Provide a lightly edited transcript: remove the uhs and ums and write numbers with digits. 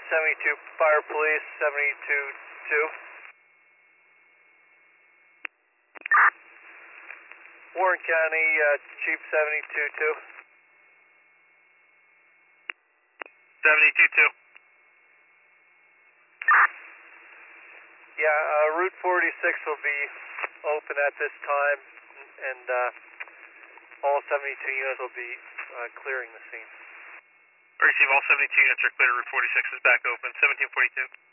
72 Fire Police, 72-2. Warren County, Chief 72-2. 72-2. Yeah, Route 46 will be open at this time, and all 72 units will be clearing the scene. Receive, all 72 units are clear. Route 46 is back open. 1742.